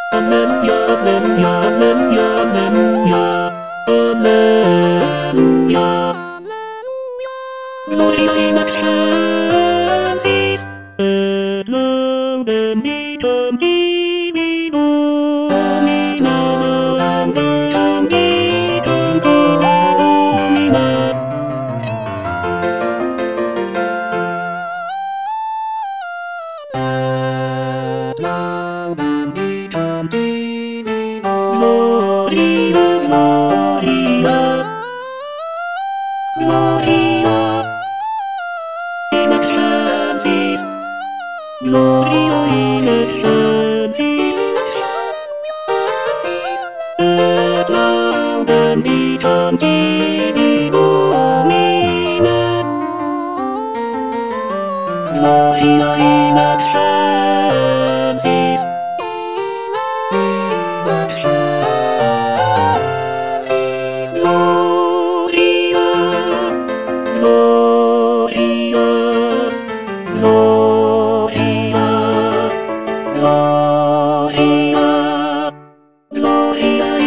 Alleluia, alleluia, alleluia, alleluia, alleluia. Gloria in excelsis, et laudem dicam Divino, et laudem dicam Divino Domine. Laudem dicam Divino, Gloria, Gloria, Gloria in excelsis, Gloria in excelsis, et laudem dicam Divino Domine. Gloria in excelsis, in excelsis, Gloria, Gloria, Gloria, Gloria, Gloria